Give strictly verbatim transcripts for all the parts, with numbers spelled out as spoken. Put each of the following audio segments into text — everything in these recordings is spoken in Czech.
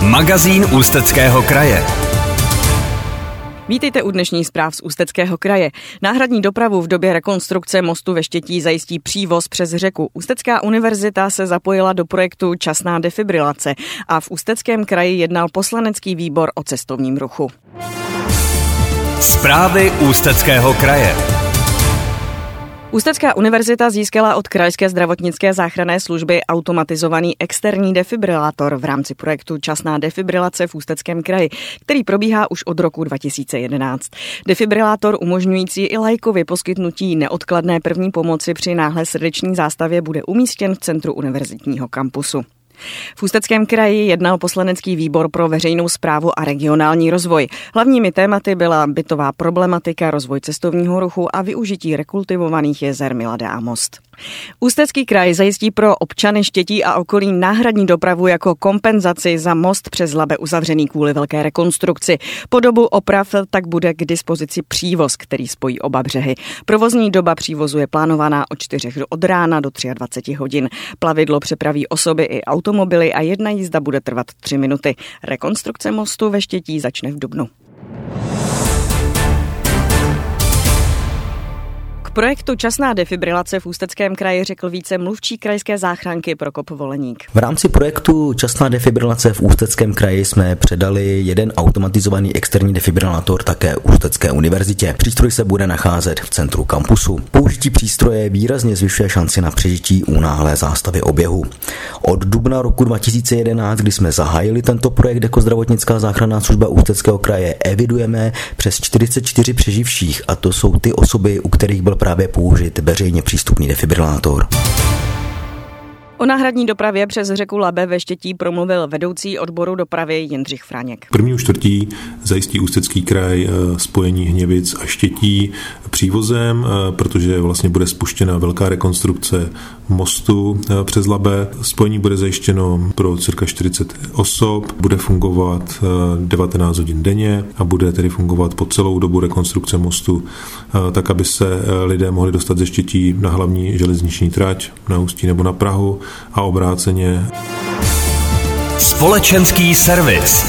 Magazín Ústeckého kraje. Vítejte u dnešních zpráv z Ústeckého kraje. Náhradní dopravu v době rekonstrukce mostu ve Štětí zajistí přívoz přes řeku. Ústecká univerzita se zapojila do projektu Časná defibrilace a v Ústeckém kraji jednal poslanecký výbor o cestovním ruchu. Zprávy Ústeckého kraje. Ústecká univerzita získala od Krajské zdravotnické záchranné služby automatizovaný externí defibrilátor v rámci projektu Časná defibrilace v Ústeckém kraji, který probíhá už od roku dva tisíce jedenáct. Defibrilátor umožňující i laikovi poskytnutí neodkladné první pomoci při náhlé srdeční zástavě bude umístěn v centru univerzitního kampusu. V Ústeckém kraji jednal poslanecký výbor pro veřejnou správu a regionální rozvoj. Hlavními tématy byla bytová problematika, rozvoj cestovního ruchu a využití rekultivovaných jezer Milada a Most. Ústecký kraj zajistí pro občany Štětí a okolí náhradní dopravu jako kompenzaci za most přes Labe uzavřený kvůli velké rekonstrukci. Po dobu oprav tak bude k dispozici přívoz, který spojí oba břehy. Provozní doba přívozu je plánovaná od čtyřech od rána do dvacet tři hodin. Plavidlo přepraví osoby i automobily a jedna jízda bude trvat tři minuty. Rekonstrukce mostu ve Štětí začne v dubnu. K projektu Časná defibrilace v Ústeckém kraji řekl více mluvčí krajské záchranky Prokop Voleník. V rámci projektu Časná defibrilace v Ústeckém kraji jsme předali jeden automatizovaný externí defibrilátor také Ústecké univerzitě. Přístroj se bude nacházet v centru kampusu. Použití přístroje výrazně zvyšuje šanci na přežití u náhlé zástavy oběhu. Od dubna roku dva tisíce jedenáct, kdy jsme zahájili tento projekt jako zdravotnická záchranná služba Ústeckého kraje, evidujeme přes čtyřicet čtyři přeživších, a to jsou ty osoby, u kterých byl právě použit veřejně přístupný defibrilátor. O náhradní dopravě přes řeku Labe ve Štětí promluvil vedoucí odboru dopravy Jindřich Franěk. První čtvrtí zajistí Ústecký kraj spojení Hněvic a Štětí přívozem, protože vlastně bude spuštěna velká rekonstrukce mostu přes Labe. Spojení bude zajištěno pro cirka čtyřicet osob, bude fungovat devatenáct hodin denně a bude tedy fungovat po celou dobu rekonstrukce mostu, tak aby se lidé mohli dostat ze Štětí na hlavní železniční trať, na Ústí nebo na Prahu a obráceně. Společenský servis.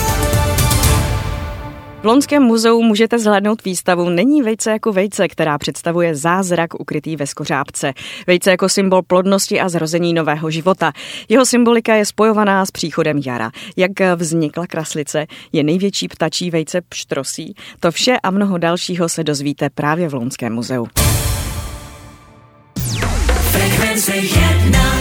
V Loňském muzeu můžete zhlédnout výstavu Není vejce jako vejce, která představuje zázrak ukrytý ve skořápce. Vejce jako symbol plodnosti a zrození nového života. Jeho symbolika je spojovaná s příchodem jara. Jak vznikla kraslice, je největší ptačí vejce pštrosí. To vše a mnoho dalšího se dozvíte právě v Loňském muzeu. Frekvence jedna.